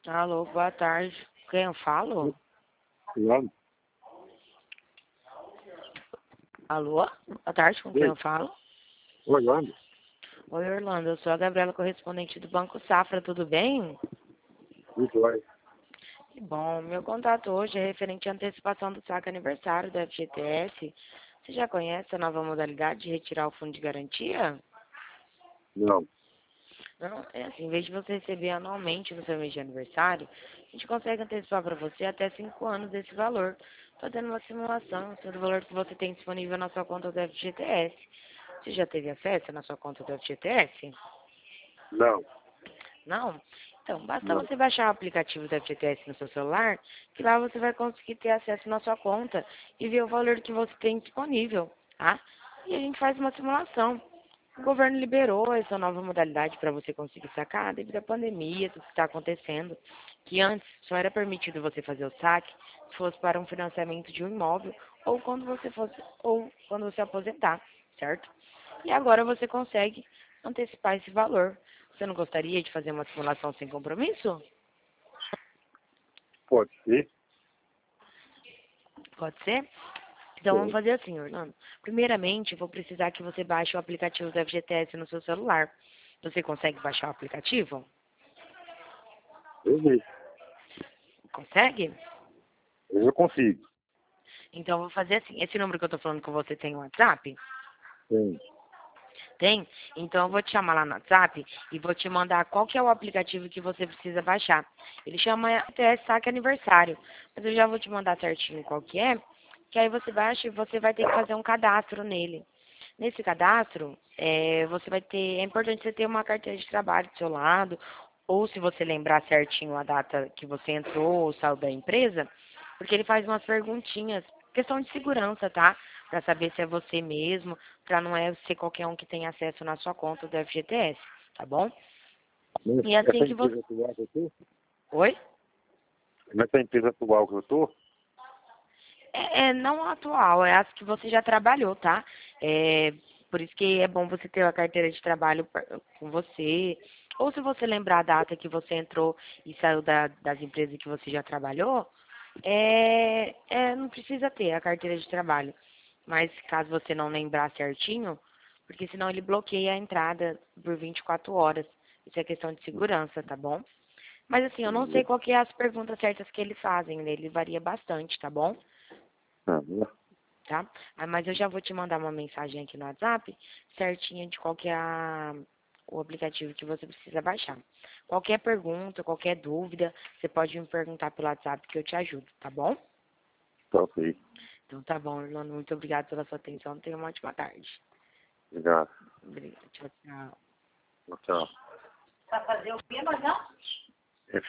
Alô, boa tarde. Quem eu falo? Orlando? Alô? Boa tarde, com quem eu falo? Orlando? Oi, Orlando. Eu sou a Gabriela, correspondente do Banco Safra. Tudo bem? Muito bem. Que bom. Meu contato hoje é referente à antecipação do saque aniversário da FGTS. Você já conhece a nova modalidade de retirar o fundo de garantia? Não. Não, é assim, em vez de você receber anualmente no seu mês de aniversário, a gente consegue antecipar para você até 5 anos desse valor, fazendo uma simulação do valor que você tem disponível na sua conta do FGTS. Você já teve acesso na sua conta do FGTS? Não. Não? Então, basta Não. você baixar o aplicativo do FGTS no seu celular, que lá você vai conseguir ter acesso na sua conta e ver o valor que você tem disponível, tá? E a gente faz uma simulação. O governo liberou essa nova modalidade para você conseguir sacar devido à pandemia, tudo que está acontecendo, que antes só era permitido você fazer o saque se fosse para um financiamento de um imóvel ou quando você aposentar, certo? E agora você consegue antecipar esse valor. Você não gostaria de fazer uma simulação sem compromisso? Pode ser? Pode ser? Então vamos Sim. fazer assim, Orlando. Primeiramente, eu vou precisar que você baixe o aplicativo do FGTS no seu celular. Você consegue baixar o aplicativo? Eu vi. Consegue? Eu consigo. Então eu vou fazer assim. Esse número que eu tô falando com você tem um WhatsApp? Sim. Tem? Então eu vou te chamar lá no WhatsApp e vou te mandar qual que é o aplicativo que você precisa baixar. Ele chama FGTS Saque Aniversário. Mas eu já vou te mandar certinho qual que aí você baixa e você vai ter que fazer um cadastro nele. Nesse cadastro, é importante você ter uma carteira de trabalho do seu lado, ou se você lembrar certinho a data que você entrou ou saiu da empresa, porque ele faz umas perguntinhas, questão de segurança, tá? Para saber se é você mesmo, para não ser qualquer um que tem acesso na sua conta do FGTS, tá bom? E assim Essa que você... empresa atual que eu tô? Oi? Nessa empresa atual que eu tô? Não atual, é as que você já trabalhou, tá? Por isso que é bom você ter a carteira de trabalho com você. Ou se você lembrar a data que você entrou e saiu das empresas que você já trabalhou, não precisa ter a carteira de trabalho. Mas caso você não lembrar certinho, porque senão ele bloqueia a entrada por 24 horas. Isso é questão de segurança, tá bom? Mas assim, eu não sei qual que é as perguntas certas que eles fazem, né? Ele varia bastante, tá bom? Tá? Mas eu já vou te mandar uma mensagem aqui no WhatsApp, certinha de qual que é o aplicativo que você precisa baixar. Qualquer pergunta, qualquer dúvida, você pode me perguntar pelo WhatsApp que eu te ajudo, tá bom? Tá ok. Então tá bom, Orlando, muito obrigada pela sua atenção, tenha uma ótima tarde. Obrigado. Obrigada, tchau, tchau. Tchau. Vai fazer o quê, mas não?